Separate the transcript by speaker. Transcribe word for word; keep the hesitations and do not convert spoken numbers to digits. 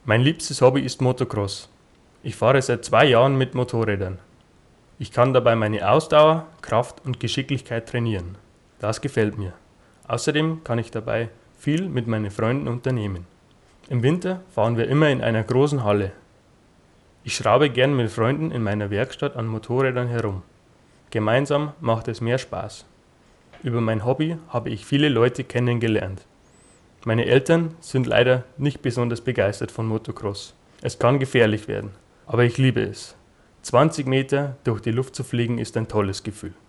Speaker 1: Mein liebstes Hobby ist Motocross. Ich fahre seit zwei Jahren mit Motorrädern. Ich kann dabei meine Ausdauer, Kraft und Geschicklichkeit trainieren. Das gefällt mir. Außerdem kann ich dabei viel mit meinen Freunden unternehmen. Im Winter fahren wir immer in einer großen Halle. Ich schraube gern mit Freunden in meiner Werkstatt an Motorrädern herum. Gemeinsam macht es mehr Spaß. Über mein Hobby habe ich viele Leute kennengelernt. Meine Eltern sind leider nicht besonders begeistert von Motocross. Es kann gefährlich werden, aber ich liebe es. zwanzig Meter durch die Luft zu fliegen ist ein tolles Gefühl.